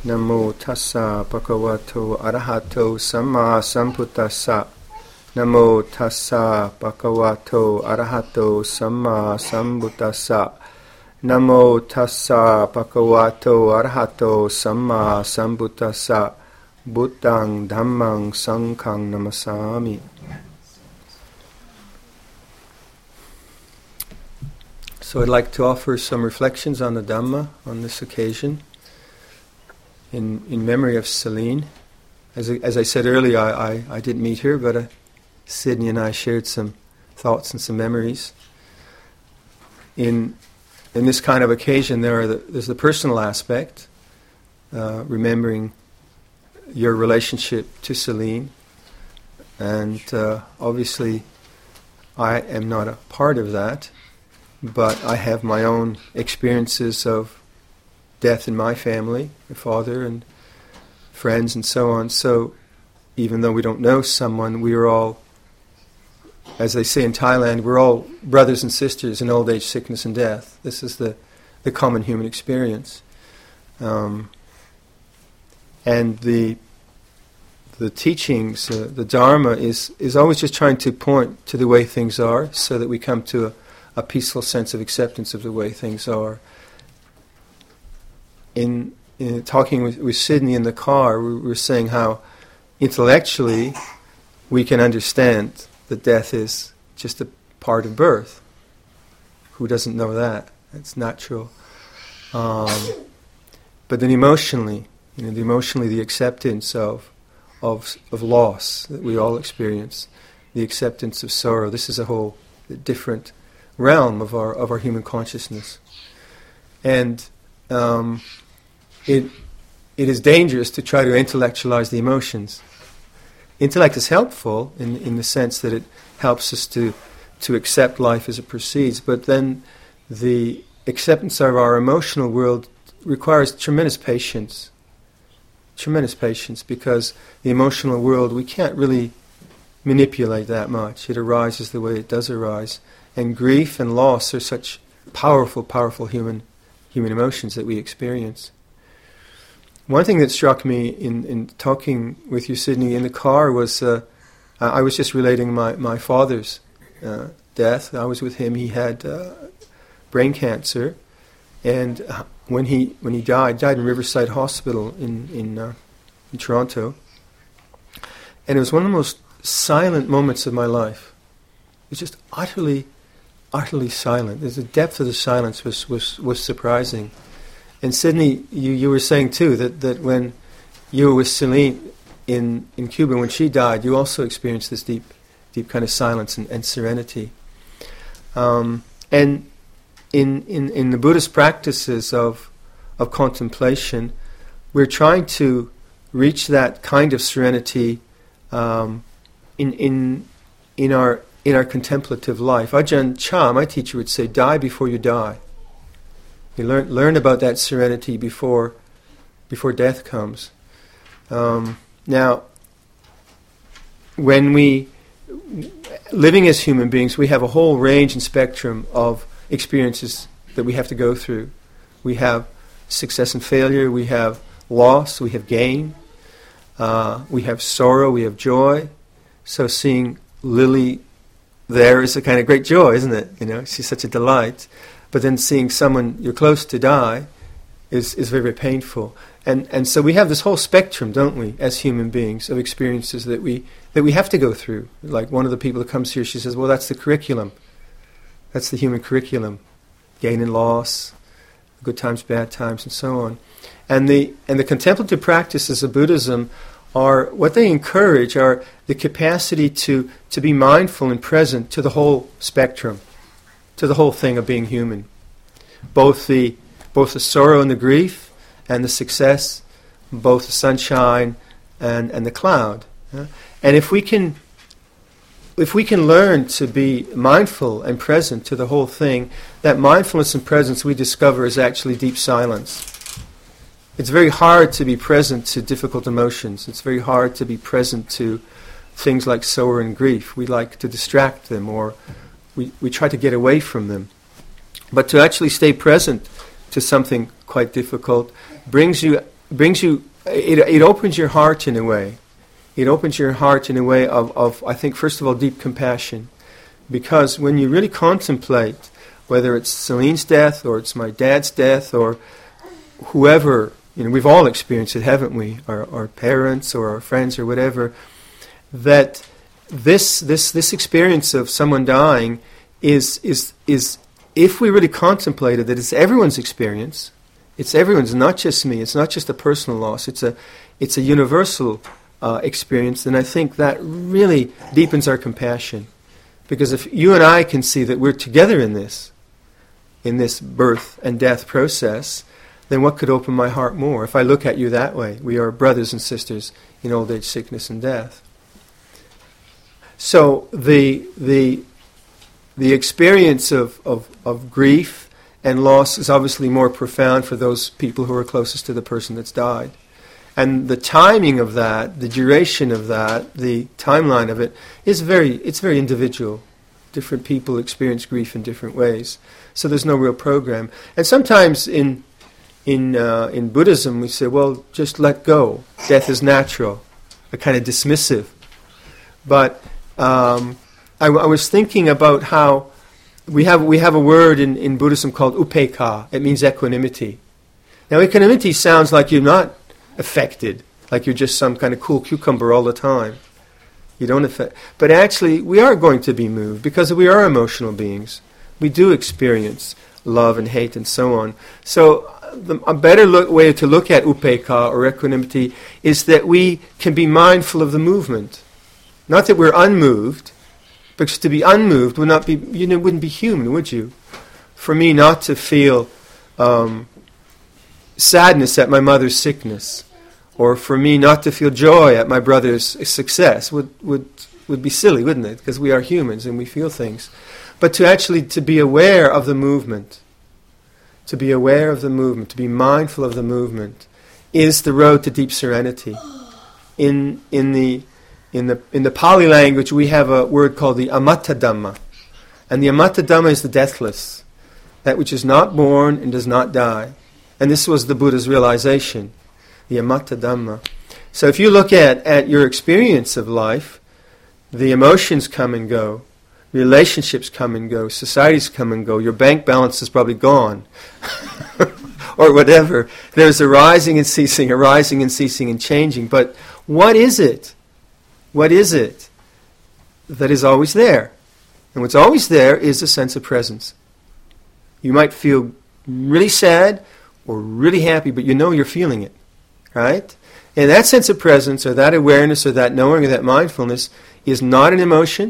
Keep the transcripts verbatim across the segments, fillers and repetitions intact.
Namo tassa bhagavato arahato samma sambuddhassa. Namo tassa bhagavato arahato samma sambuddhassa. Namo tassa bhagavato arahato samma sambuddhassa. Buddhang dhammang sanghang namasami. So I'd like to offer some reflections on the Dhamma on this occasion, in in memory of Celine. As I, as I said earlier, I, I, I didn't meet her, but uh, Sydney and I shared some thoughts and some memories. In in this kind of occasion, there are the, there's the personal aspect, uh, remembering your relationship to Celine, and uh, obviously I am not a part of that. But I have my own experiences of death in my family, my father and friends and so on. So even though we don't know someone, we are all, as they say in Thailand, we're all brothers and sisters in old age, sickness and death. This is the, the common human experience. Um, and the the teachings, uh, the Dharma, is, is always just trying to point to the way things are so that we come to a a peaceful sense of acceptance of the way things are. In, in talking with, with Sydney in the car, we were saying how intellectually we can understand that death is just a part of birth. Who doesn't know that? It's natural. Um, but then emotionally, you know, the emotionally the acceptance of, of of loss that we all experience, the acceptance of sorrow. This is a whole different realm of our of our human consciousness, and um, it it is dangerous to try to intellectualize the emotions. Intellect is helpful in in the sense that it helps us to to accept life as it proceeds, but then the acceptance of our emotional world requires tremendous patience. Tremendous patience, because the emotional world, we can't really manipulate that much. It arises the way it does arise. And grief and loss are such powerful, powerful human human emotions that we experience. One thing that struck me in, in talking with you, Sydney, in the car was uh, I was just relating my, my father's uh, death. I was with him. He had uh, brain cancer, and when he when he died, died in Riverside Hospital in in, uh, in Toronto. And it was one of the most silent moments of my life. It was just utterly utterly silent. The depth of the silence was, was, was surprising. And Sydney, you, you were saying too that, that when you were with Celine in, in Cuba, when she died, you also experienced this deep deep kind of silence and, and serenity. Um, and in, in in the Buddhist practices of of contemplation, we're trying to reach that kind of serenity um, in in in our in our contemplative life. Ajahn Chah, my teacher, would say, die before you die. You learn learn about that serenity before before death comes. Um, now, when we, living as human beings, we have a whole range and spectrum of experiences that we have to go through. We have success and failure, we have loss, we have gain, uh, we have sorrow, we have joy. So seeing Lily there is a kind of great joy, isn't it? You know, she's such a delight. But then seeing someone you're close to die is, is very, very painful. And and so we have this whole spectrum, don't we, as human beings, of experiences that we that we have to go through. Like one of the people that comes here, she says, well, that's the curriculum. That's the human curriculum. Gain and loss, good times, bad times, and so on. And the and the contemplative practices of Buddhism are, what they encourage are the capacity to, to be mindful and present to the whole spectrum, to the whole thing of being human. Both the both the sorrow and the grief, and the success, both the sunshine and, and the cloud. Yeah? And if we can if we can learn to be mindful and present to the whole thing, that mindfulness and presence we discover is actually deep silence. It's very hard to be present to difficult emotions. It's very hard to be present to things like sorrow and grief. We like to distract them, or we, we try to get away from them. But to actually stay present to something quite difficult brings you brings you, it, it opens your heart in a way. It opens your heart in a way of, of, I think, first of all, deep compassion. Because when you really contemplate, whether it's Celine's death or it's my dad's death or whoever, you know, we've all experienced it, haven't we? Our, our parents or our friends or whatever, that this this this experience of someone dying is is is if we really contemplated that it's everyone's experience, it's everyone's, not just me. It's not just a personal loss. It's a it's a universal uh, experience, and I think that really deepens our compassion, because if you and I can see that we're together in this, in this birth and death process, then what could open my heart more? If I look at you that way, we are brothers and sisters in old age, sickness, and death. So the the the experience of, of, of grief and loss is obviously more profound for those people who are closest to the person that's died. And the timing of that, the duration of that, the timeline of it is very it's very individual. Different people experience grief in different ways. So there's no real program. And sometimes in in uh, in Buddhism we say, well, just let go. Death is natural. A kind of dismissive. But Um, I, I was thinking about how we have we have a word in, in Buddhism called upekkha. It means equanimity. Now, equanimity sounds like you're not affected, like you're just some kind of cool cucumber all the time. You don't affect, but actually, we are going to be moved because we are emotional beings. We do experience love and hate and so on. So, the, a better look, way to look at upekkha or equanimity is that we can be mindful of the movement. Not that we're unmoved, because to be unmoved would not be, you know, wouldn't be human, would you? For me not to feel um, sadness at my mother's sickness, or for me not to feel joy at my brother's success would would would be silly, wouldn't it? Because we are humans and we feel things. But to actually to be aware of the movement, to be aware of the movement, to be mindful of the movement, is the road to deep serenity. In in the In the in the Pali language, we have a word called the Amatta Dhamma. And the Amatta Dhamma is the deathless, that which is not born and does not die. And this was the Buddha's realization, the Amatta Dhamma. So if you look at, at your experience of life, the emotions come and go, relationships come and go, societies come and go, your bank balance is probably gone, or whatever. There's a rising and ceasing, a rising and ceasing and changing. But what is it? What is it that is always there? And what's always there is a sense of presence. You might feel really sad or really happy, but you know you're feeling it, right? And that sense of presence or that awareness or that knowing or that mindfulness is not an emotion.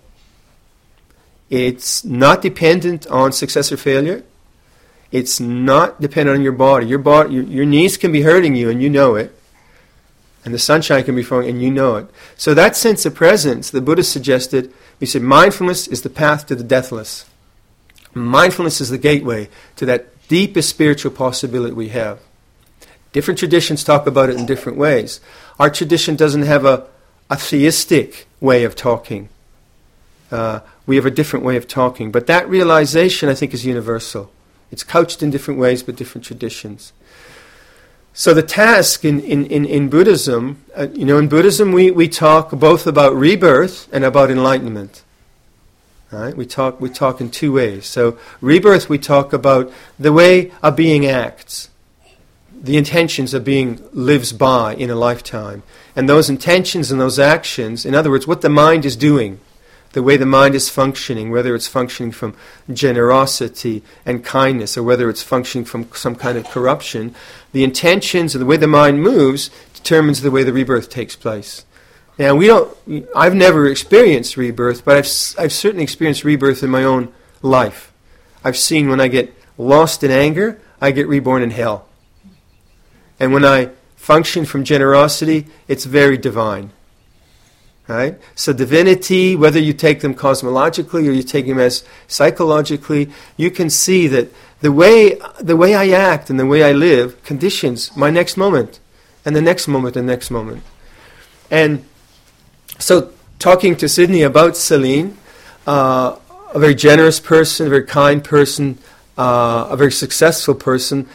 It's not dependent on success or failure. It's not dependent on your body. Your body, your, your knees can be hurting you and you know it. And the sunshine can be falling, and you know it. So that sense of presence, the Buddha suggested, he said, mindfulness is the path to the deathless. Mindfulness is the gateway to that deepest spiritual possibility we have. Different traditions talk about it in different ways. Our tradition doesn't have a, a theistic way of talking. Uh, we have a different way of talking. But that realization, I think, is universal. It's couched in different ways, but different traditions. So the task in, in, in, in Buddhism, uh, you know, in Buddhism we, we talk both about rebirth and about enlightenment. Right? We talk we talk in two ways. So rebirth, we talk about the way a being acts, the intentions a being lives by in a lifetime, and those intentions and those actions, in other words, what the mind is doing, the way the mind is functioning, whether it's functioning from generosity and kindness, or whether it's functioning from some kind of corruption, the intentions and the way the mind moves determines the way the rebirth takes place. Now, we don't. I've never experienced rebirth, but I've I've certainly experienced rebirth in my own life. I've seen when I get lost in anger, I get reborn in hell, and when I function from generosity, it's very divine. Right? So divinity, whether you take them cosmologically or you take them as psychologically, you can see that the way the way I act and the way I live conditions my next moment, and the next moment, and the next moment. And so talking to Sydney about Celine, uh, a very generous person, a very kind person, uh, a very successful person,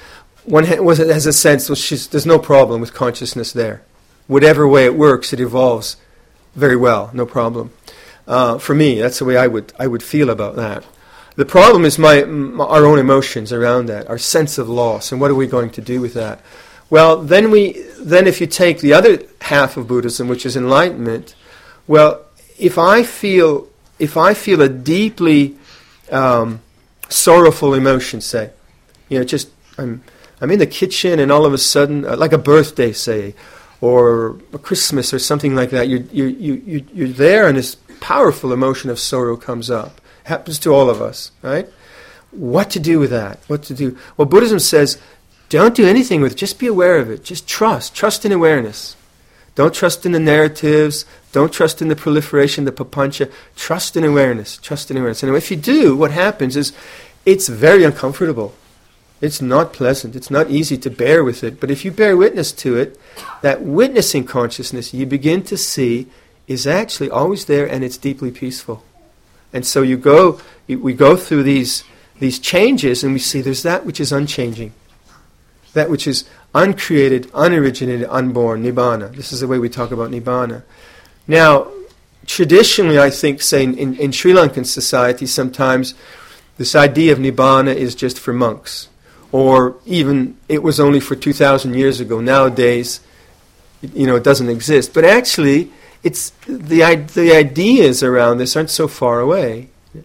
one ha- was has a sense, well, she's, there's no problem with consciousness there. Whatever way it works, it evolves very well, no problem. Uh, for me, that's the way I would I would feel about that. The problem is my, my our own emotions around that, our sense of loss, and what are we going to do with that? Well, then we then if you take the other half of Buddhism, which is enlightenment, well, if I feel if I feel a deeply um, sorrowful emotion, say, you know, just I'm I'm in the kitchen and all of a sudden, uh, like a birthday, say, or a Christmas or something like that, you you you you you're there and this powerful emotion of sorrow comes up. Happens to all of us, right? What to do with that? What to do? Well, Buddhism says, don't do anything with it. Just be aware of it. Just trust. Trust in awareness. Don't trust in the narratives. Don't trust in the proliferation, the papancha. Trust in awareness. Trust in awareness. And if you do, what happens is it's very uncomfortable. It's not pleasant. It's not easy to bear with it. But if you bear witness to it, that witnessing consciousness you begin to see is actually always there, and it's deeply peaceful. And so you go, we go through these these changes, and we see there's that which is unchanging, that which is uncreated, unoriginated, unborn, nibbana. This is the way we talk about nibbana. Now, traditionally, I think, say in, in, in Sri Lankan society, sometimes this idea of nibbana is just for monks, or even it was only for two thousand years ago. Nowadays, you know, it doesn't exist. But actually, it's the the ideas around this aren't so far away.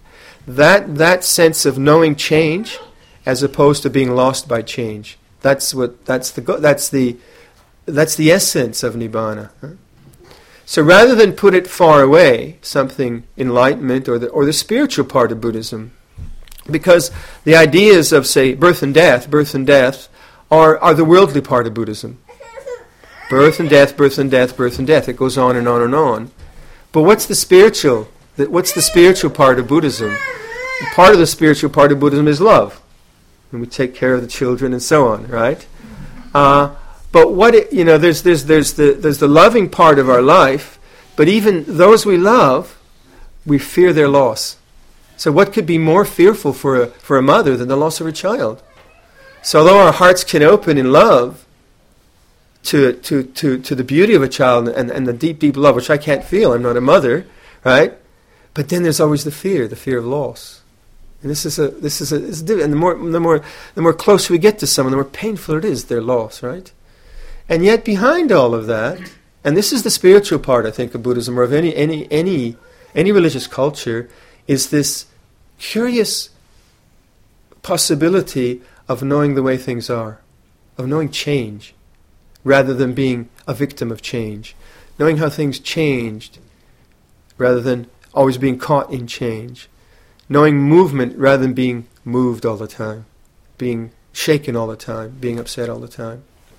That that sense of knowing change, as opposed to being lost by change. That's what that's the that's the that's the essence of nibbana. So rather than put it far away, something enlightenment or the or the spiritual part of Buddhism, because the ideas of, say, birth and death, birth and death, are are the worldly part of Buddhism. Birth and death, birth and death, birth and death. It goes on and on and on. But what's the spiritual? What's the spiritual part of Buddhism? Part of the spiritual part of Buddhism is love, and we take care of the children and so on, right? Uh, but what it, you know, there's there's there's the there's the loving part of our life, but even those we love, we fear their loss. So what could be more fearful for a for a mother than the loss of her child? So although our hearts can open in love To, to, to, to the beauty of a child and, and the deep, deep love, which I can't feel. I'm not a mother, right? But then there's always the fear, the fear of loss. And this is a this is a this is and the more the more the more close we get to someone, the more painful it is, their loss, right? And yet behind all of that, and this is the spiritual part, I think, of Buddhism or of any any any any religious culture, is this curious possibility of knowing the way things are, of knowing change, rather than being a victim of change. Knowing how things changed, rather than always being caught in change. Knowing movement, rather than being moved all the time. Being shaken all the time, being upset all the time.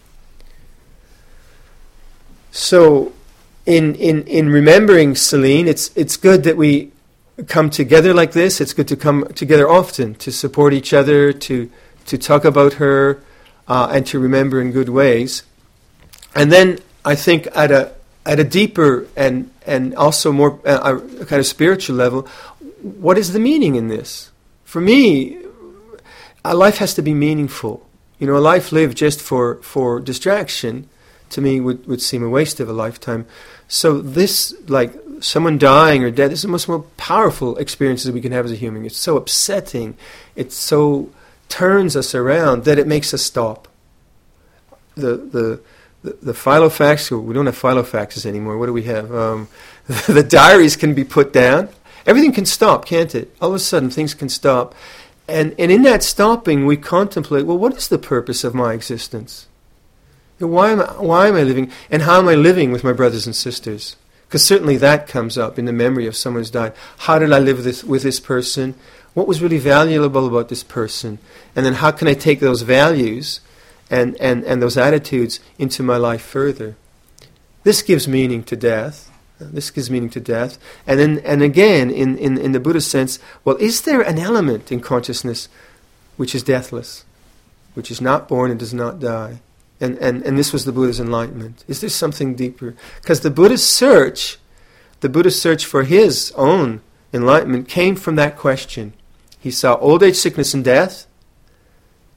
So, in in, in remembering Celine, it's it's good that we come together like this. It's good to come together often, to support each other, to, to talk about her, uh, and to remember in good ways. And then I think at a at a deeper and and also more uh, a kind of spiritual level, what is the meaning in this? For me, a life has to be meaningful. You know, a life lived just for, for distraction, to me, would, would seem a waste of a lifetime. So this, like someone dying or dead, this is the most, most powerful experiences we can have as a human. It's so upsetting. It so turns us around that it makes us stop. The the The, the filofax, we don't have filofaxes anymore. What do we have? Um, the diaries can be put down. Everything can stop, can't it? All of a sudden, things can stop. And and in that stopping, we contemplate, well, what is the purpose of my existence? Why am I, why am I living? And how am I living with my brothers and sisters? Because certainly that comes up in the memory of someone who's died. How did I live this, with this person? What was really valuable about this person? And then how can I take those values And, and, and those attitudes into my life further? This gives meaning to death. This gives meaning to death. And then, and again, in, in, in the Buddhist sense, well, is there an element in consciousness which is deathless, which is not born and does not die? And, and, and this was the Buddha's enlightenment. Is there something deeper? Because the Buddha's search, the Buddha's search for his own enlightenment came from that question. He saw old age, sickness, and death.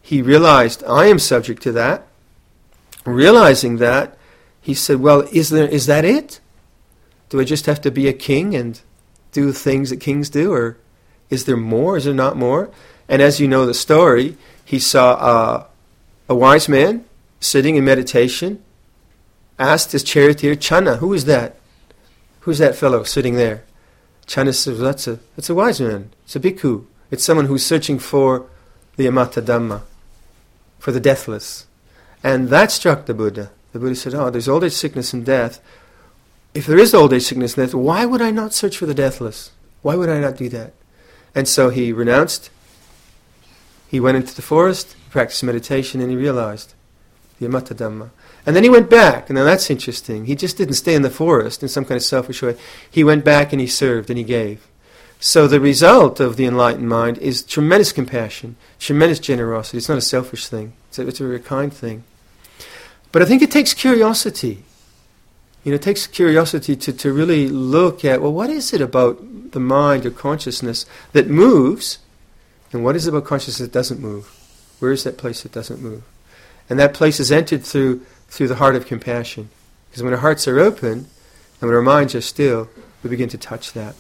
he realized, I am subject to that. Realizing that, he said, well, is there is that it? Do I just have to be a king and do things that kings do? Or is there more? Is there not more? And as you know the story, he saw uh, a wise man sitting in meditation, asked his charioteer, Channa, who is that? Who's that fellow sitting there? Channa says, that's a, that's a wise man. It's a bhikkhu. It's someone who's searching for the amata dhamma, for the deathless. And that struck the Buddha. The Buddha said, oh, there's old age, sickness, and death. If there is old age, sickness, and death, why would I not search for the deathless? Why would I not do that? And so he renounced. He went into the forest, practiced meditation, and he realized the amata dhamma. And then he went back, and now that's interesting. He just didn't stay in the forest in some kind of selfish way. He went back and he served and he gave. So the result of the enlightened mind is tremendous compassion, tremendous generosity. It's not a selfish thing. It's a, it's a very kind thing. But I think it takes curiosity. You know, it takes curiosity to, to really look at, well, what is it about the mind or consciousness that moves, and what is it about consciousness that doesn't move? Where is that place that doesn't move? And that place is entered through through the heart of compassion. Because when our hearts are open, and when our minds are still, we begin to touch that.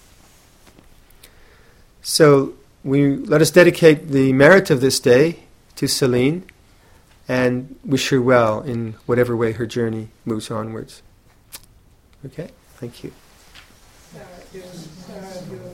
So we let us dedicate the merit of this day to Celine and wish her well in whatever way her journey moves onwards. Okay? Thank you.